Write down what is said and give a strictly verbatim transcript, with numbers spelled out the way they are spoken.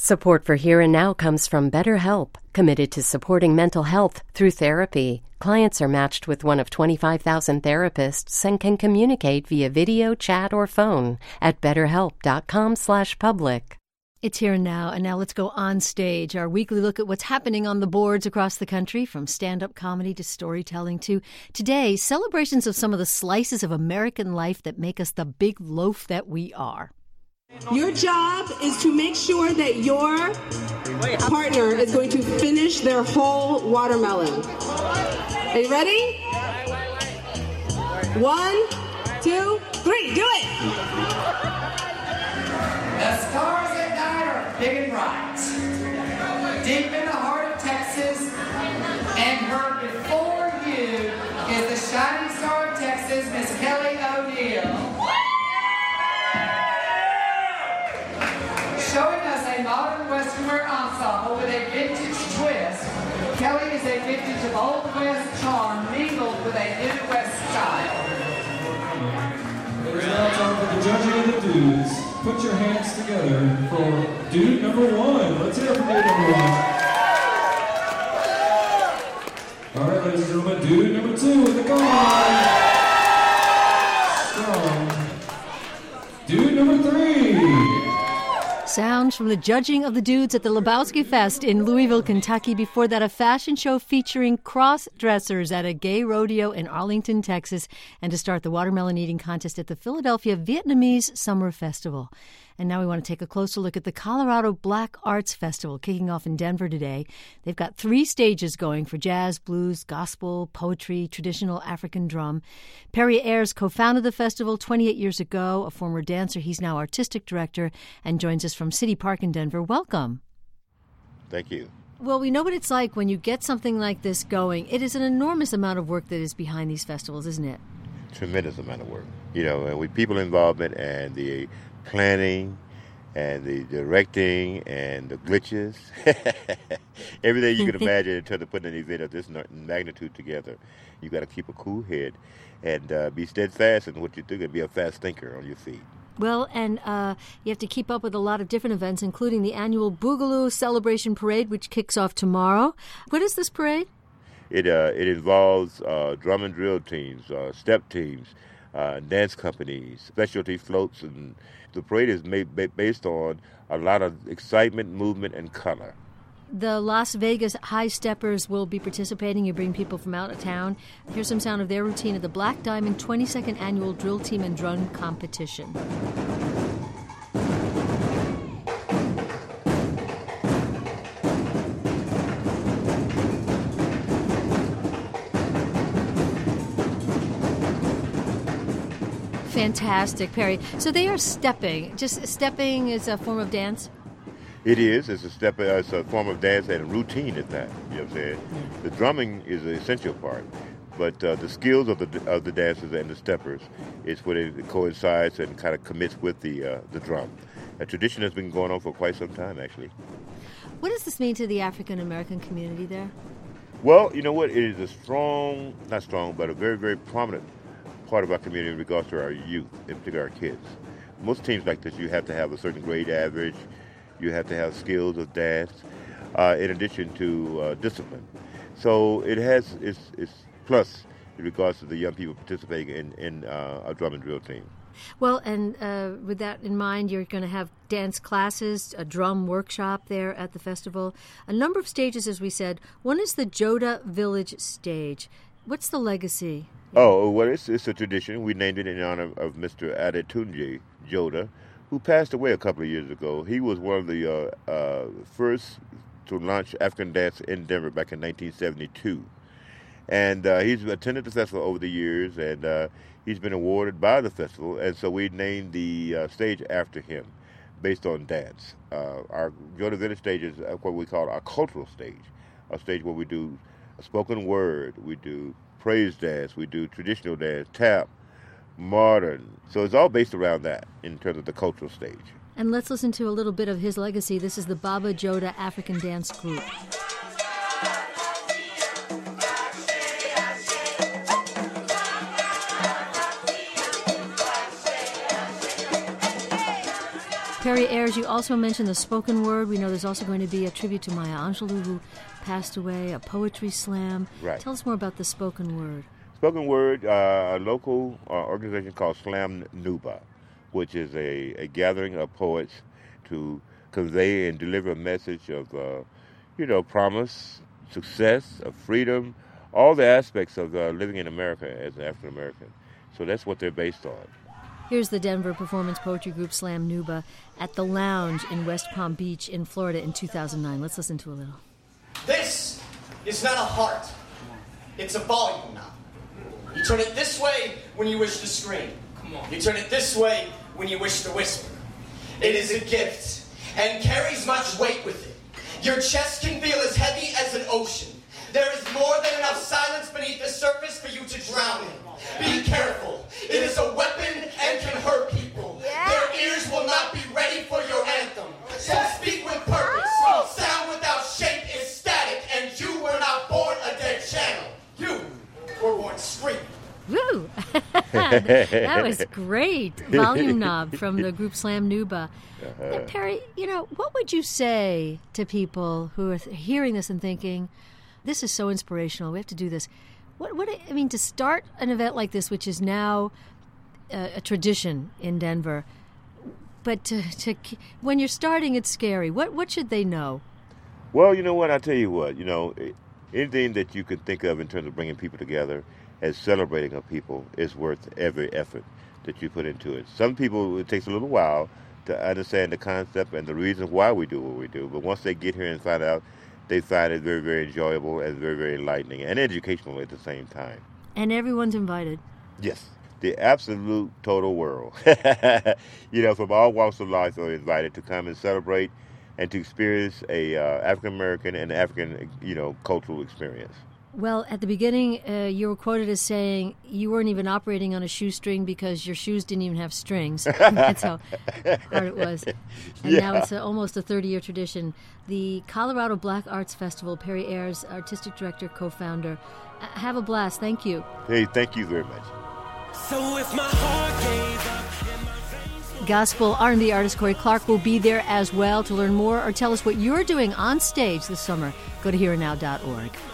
Support for Here and Now comes from BetterHelp, committed to supporting mental health through therapy. Clients are matched with one of twenty-five thousand therapists and can communicate via video, chat, or phone at betterhelp.com slash public. It's Here and Now, and now let's go on stage. Our weekly look at what's happening on the boards across the country, from stand-up comedy to storytelling to, today, celebrations of some of the slices of American life that make us the big loaf that we are. Your job is to make sure that your partner is going to finish their whole watermelon. Are you ready? One, two, three, do it! The stars at night are big and bright, deep in the heart of Texas, and her before you is the shining star of Texas, Miss Kelly O'Neill. Showing us a modern Westerner ensemble with a vintage twist, Kelly is a vintage of Old West charm mingled with a New West style. It is now time for the judging of the dudes. Put your hands together for dude number one. Let's hear it for dude number one. All right, ladies and gentlemen, dude number two with the gong. Strong. Dude number three. Sounds from the judging of the dudes at the Lebowski Fest in Louisville, Kentucky. Before that, a fashion show featuring cross-dressers at a gay rodeo in Arlington, Texas. And to start, the watermelon eating contest at the Philadelphia Vietnamese Summer Festival. And now we want to take a closer look at the Colorado Black Arts Festival, kicking off in Denver today. They've got three stages going for jazz, blues, gospel, poetry, traditional African drum. Perry Ayers co-founded the festival twenty-eight years ago, a former dancer. He's now artistic director and joins us from City Park in Denver. Welcome. Thank you. Well, we know what it's like when you get something like this going. It is an enormous amount of work that is behind these festivals, isn't it? Tremendous amount of work. You know, and with people involvement and the planning and the directing and the glitches, everything you can imagine in terms of putting an event of this magnitude together. You got to keep a cool head and uh, be steadfast in what you do and be a fast thinker on your feet. Well, and uh, you have to keep up with a lot of different events, including the annual Boogaloo Celebration Parade, which kicks off tomorrow. What is this parade? It uh, it involves uh, drum and drill teams, uh, step teams, uh, dance companies, specialty floats, and the parade is made based on a lot of excitement, movement, and color. The Las Vegas High Steppers will be participating. You bring people from out of town. Here's some sound of their routine at the Black Diamond twenty-second Annual Drill Team and Drum Competition. Fantastic, Perry. So they are stepping. Just stepping is a form of dance? It is. It's a step. Uh, it's a form of dance and a routine at that. You know what I'm saying? Yeah. The drumming is the essential part, but uh, the skills of the of the dancers and the steppers is what it coincides and kind of commits with the uh, the drum. A tradition has been going on for quite some time, actually. What does this mean to the African American community there? Well, you know what? It is a strong, not strong, but a very, very prominent part of our community in regards to our youth, in particular our kids. Most teams like this, you have to have a certain grade average. You have to have skills of dance, uh, in addition to uh, discipline. So it has its, its plus in regards to the young people participating in, in uh, a drum and drill team. Well, and uh, with that in mind, you're going to have dance classes, a drum workshop there at the festival. A number of stages, as we said. One is the Joda Village stage. What's the legacy? Oh, well, it's, it's a tradition. We named it in honor of Mister Adetunji Joda, who passed away a couple of years ago. He was one of the uh, uh, first to launch African dance in Denver back in nineteen seventy-two. And uh, he's attended the festival over the years, and uh, he's been awarded by the festival, and so we named the uh, stage after him based on dance. Uh, our Joda Village stage is what we call our cultural stage, a stage where we do a spoken word, we do praise dance, we do traditional dance, tap, modern. So it's all based around that in terms of the cultural stage. And let's listen to a little bit of his legacy. This is the Baba Joda African Dance Group. Perry Ayres, you also mentioned the spoken word. We know there's also going to be a tribute to Maya Angelou, who passed away, a poetry slam. Right. Tell us more about the spoken word. Spoken word, uh, a local uh, organization called Slam Nuba, which is a, a gathering of poets to convey and deliver a message of, uh, you know, promise, success, of freedom, all the aspects of uh, living in America as an African American. So that's what they're based on. Here's the Denver performance poetry group Slam Nuba at the Lounge in West Palm Beach in Florida in two thousand nine. Let's listen to a little. This is not a heart. It's a volume knob. You turn it this way when you wish to scream. Come on. You turn it this way when you wish to whisper. It is a gift and carries much weight with it. Your chest can feel as heavy as an ocean. There is more than enough silence beneath the surface for you to drown in. Be careful. It is a weapon and can hurt people. Yeah. Their ears will not be ready for your anthem. So speak with purpose. Sound without shape is static, and you were not born a dead channel. You were born screaming. Woo! That was great. Volume knob from the group Slam Nuba. Uh-huh. And Perry, you know, what would you say to people who are hearing this and thinking, this is so inspirational, we have to do this? What, what I mean, to start an event like this, which is now a, a tradition in Denver, but to, to when you're starting, it's scary. What what should they know? Well, you know what? I'll tell you what. You know, anything that you can think of in terms of bringing people together as celebrating of people is worth every effort that you put into it. Some people, it takes a little while to understand the concept and the reason why we do what we do. But once they get here and find out, they find it very, very enjoyable and very, very enlightening and educational at the same time. And everyone's invited. Yes, the absolute total world. You know, from all walks of life are invited to come and celebrate and to experience a uh, African American and African, you know, cultural experience. Well, at the beginning, uh, you were quoted as saying you weren't even operating on a shoestring because your shoes didn't even have strings. That's how hard it was. And yeah. now it's a, almost a thirty-year tradition. The Colorado Black Arts Festival, Perry Ayres, artistic director, co-founder. Uh, have a blast. Thank you. Hey, thank you very much. So if my heart gave up in my veins... Gospel R and B artist Corey Clark will be there as well. To learn more or tell us what you're doing on stage this summer, go to here and now dot org.